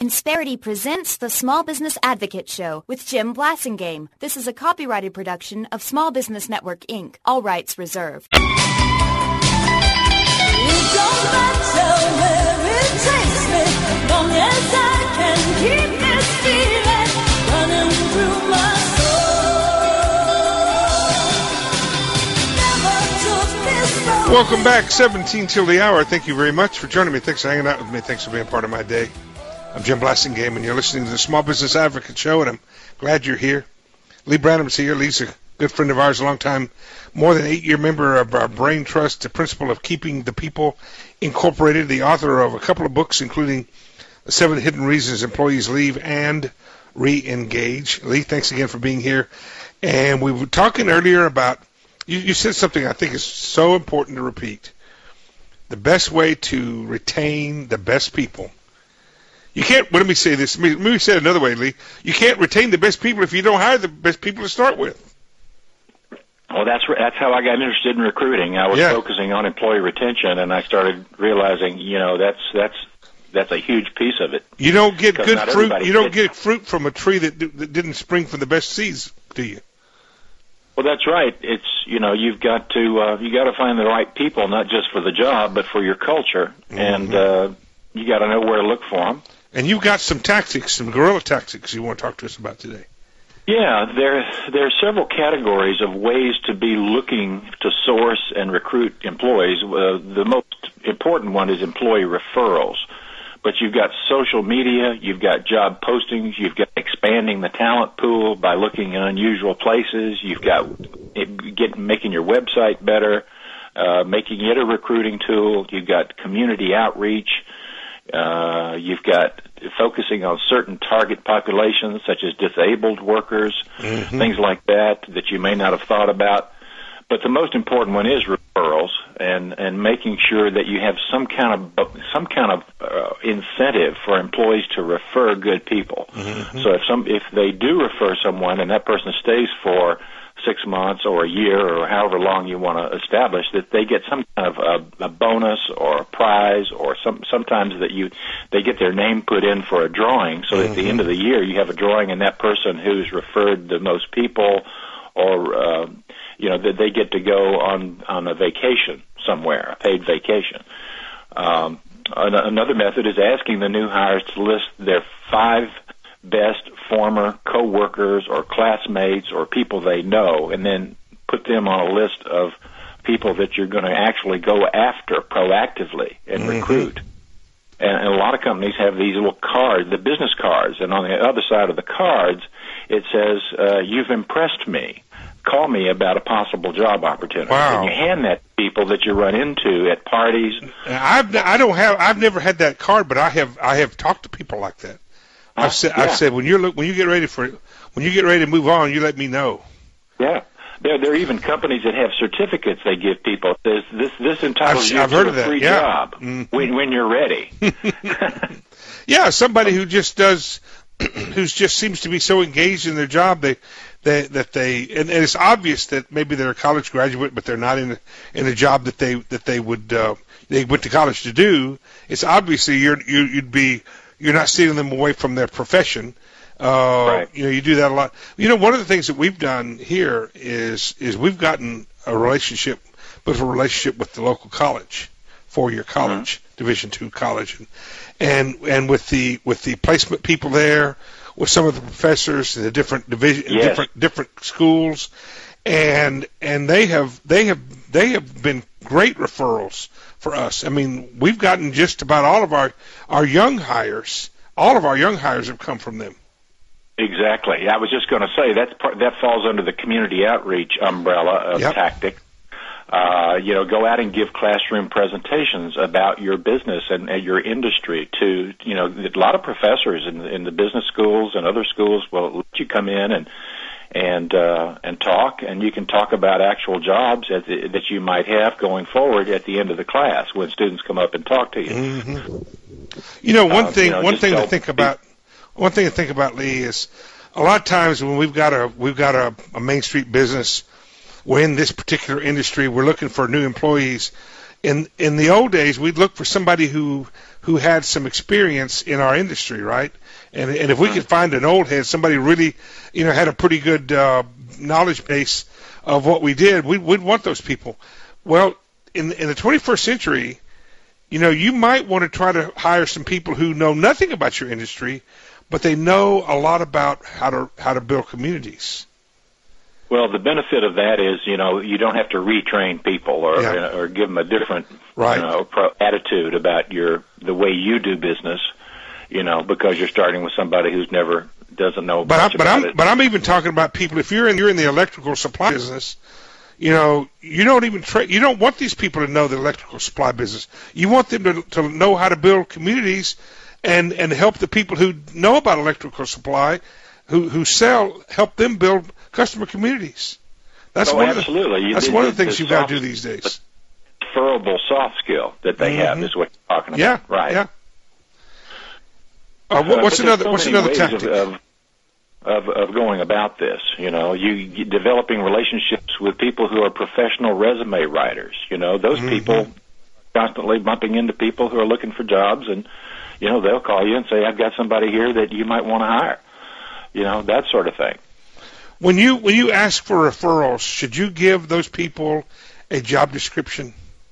Insperity presents the Small Business Advocate Show with Jim Blasingame. This is a copyrighted production of Small Business Network, Inc. All rights reserved. It don't matter where it takes me, as long as I can keep this feeling running through my soul. Never took this road. Welcome back, 17 till the hour. Thank you very much for joining me. Thanks for hanging out with me. Thanks for being part of my day. I'm Jim Blasingame, and you're listening to the Small Business Advocate Show, and I'm glad you're here. Lee Branham's here. Lee's a good friend of ours, a long time, more than 8-year member of our Brain Trust, the principle of keeping the people incorporated, the author of a couple of books, including 7 Hidden Reasons Employees Leave and Re-Engage. Lee, thanks again for being here. And we were talking earlier about, you said something I think is so important to repeat. The best way to retain the best people. You can't, let me say this, let me say it another way, Lee. You can't retain the best people if you don't hire the best people to start with. Well, that's how I got interested in recruiting. I was focusing on employee retention, and I started realizing, that's a huge piece of it. You don't get good fruit. You don't get fruit from a tree that didn't spring from the best seeds, do you? Well, that's right. It's you've got to find the right people, not just for the job, but for your culture, and you got to know where to look for them. And you've got some tactics, some guerrilla tactics you want to talk to us about today. Yeah, there are several categories of ways to be looking to source and recruit employees. The most important one is employee referrals. But you've got social media, you've got job postings, you've got expanding the talent pool by looking in unusual places, you've got making your website better, making it a recruiting tool, you've got community outreach, you've got focusing on certain target populations such as disabled workers, things like that you may not have thought about. But the most important one is referrals and making sure that you have some kind of incentive for employees to refer good people. So if they do refer someone and that person stays for 6 months or a year or however long you want to establish, that they get some kind of a bonus or a prize, or sometimes that they get their name put in for a drawing. So at the end of the year you have a drawing, and that person who's referred the most people, or that they get to go on a vacation somewhere, a paid vacation. Another method is asking the new hires to list their 5 best former coworkers or classmates or people they know, and then put them on a list of people that you're going to actually go after proactively and recruit. And a lot of companies have these little cards, the business cards, and on the other side of the cards it says, "You've impressed me. Call me about a possible job opportunity." Wow. And you hand that to people that you run into at parties. I've never had that card, but I have talked to people like that. I've said when you get ready to move on, you let me know. Yeah. There are even companies that have certificates they give people. It says this entitles you to a free job when you're ready. Yeah, somebody who just seems to be so engaged in their job and it's obvious that maybe they're a college graduate, but they're not in a job that they went to college to do. It's obviously you're not stealing them away from their profession. Right. You do that a lot. One of the things that we've done here is we've gotten a relationship with the local college, 4-year college, Division II college, and with the placement people there, with some of the professors in the different different schools, and they have been great referrals for us. I mean, we've gotten just about all of our young hires. All of our young hires have come from them. Exactly. I was just going to say that falls under the community outreach umbrella of tactic. Go out and give classroom presentations about your business and your industry to, a lot of professors in the business schools and other schools will let you come in and talk, and you can talk about actual jobs that you might have going forward at the end of the class when students come up and talk to you. One thing to think about, Lee, is a lot of times when we've got a Main Street business, we're in this particular industry, we're looking for new employees. In the old days, we'd look for somebody who who had some experience in our industry, right? And if we could find an old head, somebody really, had a pretty good knowledge base of what we did, we'd want those people. Well, in the 21st century, you might want to try to hire some people who know nothing about your industry, but they know a lot about how to build communities. Well, the benefit of that is, you don't have to retrain people or give them a different attitude about the way you do business, because you're starting with somebody who's doesn't know much about it. But I'm even talking about people, if you're in the electrical supply business, you don't want these people to know the electrical supply business. You want them to know how to build communities and help the people who know about electrical supply, who sell, help them build customer communities. That's one of the things you've got to do these days. Transferable soft skill that they have is what you're talking about. Yeah, right. Yeah. What's another tactic of going about this? You developing relationships with people who are professional resume writers. Those people constantly bumping into people who are looking for jobs, and they'll call you and say, "I've got somebody here that you might want to hire." That sort of thing. When you ask for referrals, should you give those people a job description?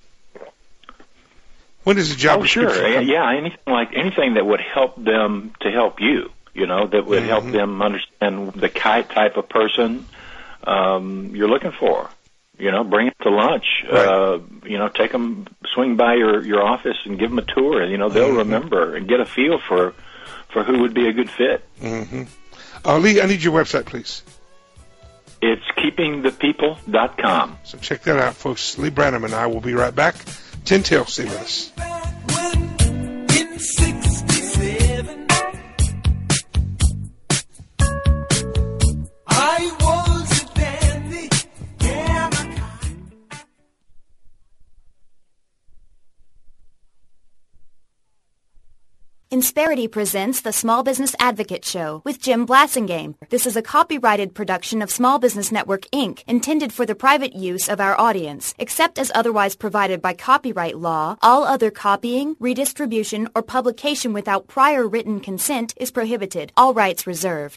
When does a job description sure. come? Yeah, anything that would help them to help you, that would help them understand the type of person you're looking for. Bring them to lunch. Right. Take them, swing by your office and give them a tour, and they'll remember and get a feel for who would be a good fit. Lee, I need your website, please. It's keepingthepeople.com. So check that out, folks. Lee Branham and I will be right back. 10 till, stay with us. In 67, I was a dandy. Insperity presents the Small Business Advocate Show with Jim Blasingame. This is a copyrighted production of Small Business Network, Inc., intended for the private use of our audience. Except as otherwise provided by copyright law, all other copying, redistribution, or publication without prior written consent is prohibited. All rights reserved.